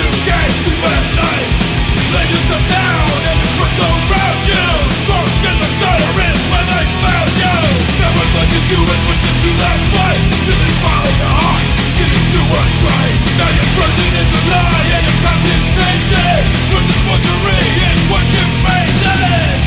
can't sleep at night. Lay yourself down and your friends around you. Drunk in the gutter is where they found you. Never thought you'd do it, but you do that fight. Didn't follow your heart, didn't do what's right. Now your present is a lie and your past is tainted. With this forgery is what you made it.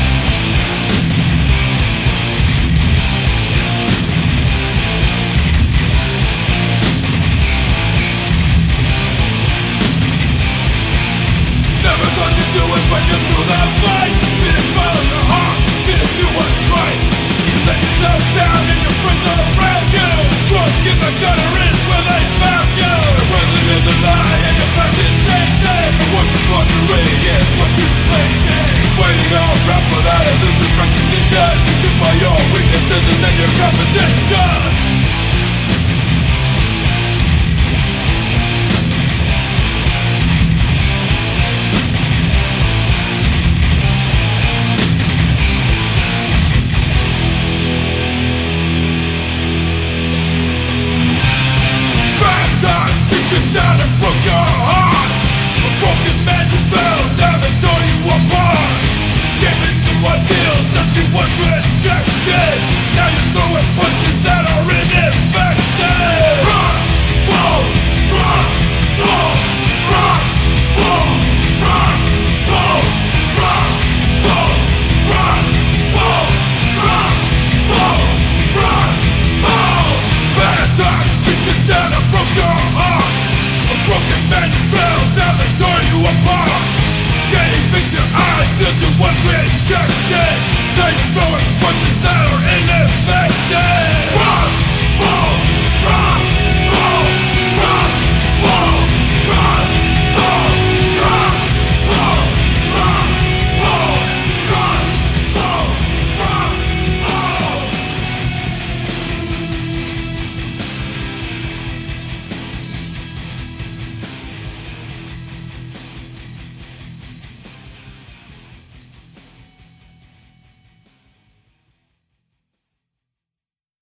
Never thought you'd do it, but you threw that fight. Didn't follow your heart, didn't do what's right. You let yourself down and your friends are around you. Drunk in the gutter is where they found you. The present is a lie and your past is tainted. And what the forgery is what you painted. Waiting around for that elusive recognition. Tricked by your weaknesses and then your competition. Down and broke your heart. A broken man you fell down and tore you apart. Gave in to ideals that you once rejected. Now you're throwing punches that are infected. Rocks, boom, rocks, boom, rocks, boom, rocks, boom, rocks, boom, rocks, boom, rocks, boom, rocks, boom. Bad times beat you down and broke your heart. Broken man, you fell down and tore you apart. Gave into ideals you once rejected. Now you're throwing punches that are ineffective.